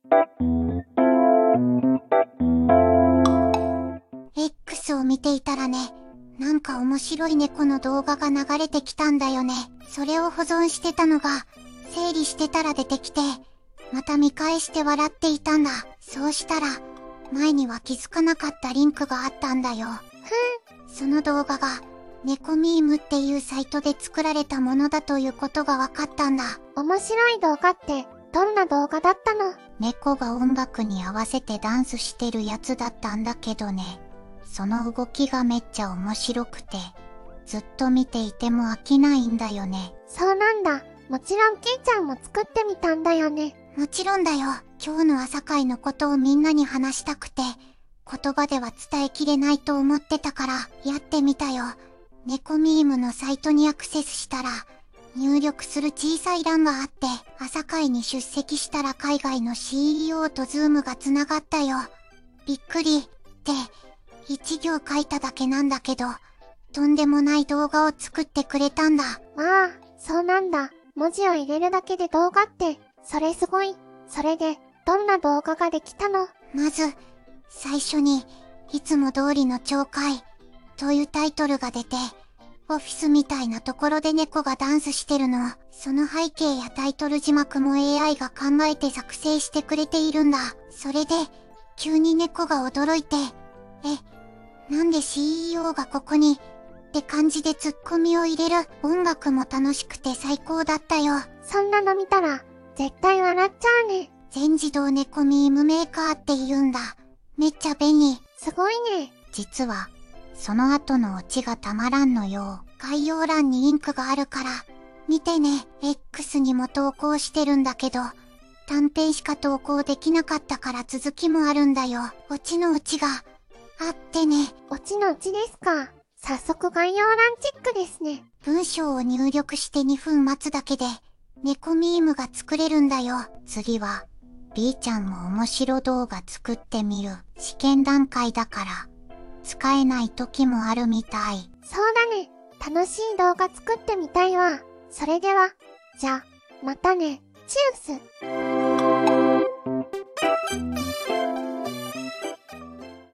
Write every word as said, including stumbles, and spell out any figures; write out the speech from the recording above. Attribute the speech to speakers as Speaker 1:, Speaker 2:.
Speaker 1: X を見ていたらね、なんか面白い猫の動画が流れてきたんだよね。それを保存してたのが、整理してたら出てきて、また見返して笑っていたんだ。そうしたら、前には気づかなかったリンクがあったんだよ。
Speaker 2: ふん。
Speaker 1: その動画が、猫ミームっていうサイトで作られたものだということが分かったんだ。
Speaker 2: 面白い動画って、どんな動画だったの？
Speaker 1: 猫が音楽に合わせてダンスしてるやつだったんだけどね。その動きがめっちゃ面白くて、ずっと見ていても飽きないんだよね。
Speaker 2: そうなんだ。もちろんケイちゃんも作ってみたんだよね。
Speaker 1: もちろんだよ。今日の朝会のことをみんなに話したくて、言葉では伝えきれないと思ってたから、やってみたよ。猫ミームのサイトにアクセスしたら、入力する小さい欄があって、朝会に出席したら海外の シーイーオー とズームがつながったよ。びっくり。って、一行書いただけなんだけど、とんでもない動画を作ってくれたんだ。
Speaker 2: まあ、そうなんだ。文字を入れるだけで動画って、それすごい。それで、どんな動画ができたの？
Speaker 1: まず、最初に、いつも通りの懲戒、というタイトルが出て、オフィスみたいなところで猫がダンスしてるの。その背景やタイトル字幕も エーアイ が考えて作成してくれているんだ。それで、急に猫が驚いて、え、なんで シーイーオー がここに、って感じでツッコミを入れる。音楽も楽しくて最高だったよ。
Speaker 2: そんなの見たら、絶対笑っちゃうね。
Speaker 1: 全自動猫ミームメーカーって言うんだ。めっちゃ便利。
Speaker 2: すごいね。
Speaker 1: 実は、その後のオチがたまらんのよ。概要欄にリンクがあるから、見てね。X にも投稿してるんだけど、短編しか投稿できなかったから続きもあるんだよ。オチのオチが、あってね。
Speaker 2: オチのオチですか。早速概要欄チェックですね。
Speaker 1: 文章を入力してにふん待つだけで、猫ミームが作れるんだよ。次は、B ちゃんも面白動画作ってみる。試験段階だから、使えない時もあるみたい。
Speaker 2: そうだね。楽しい動画作ってみたいわ。それでは、じゃ、またね。チュース。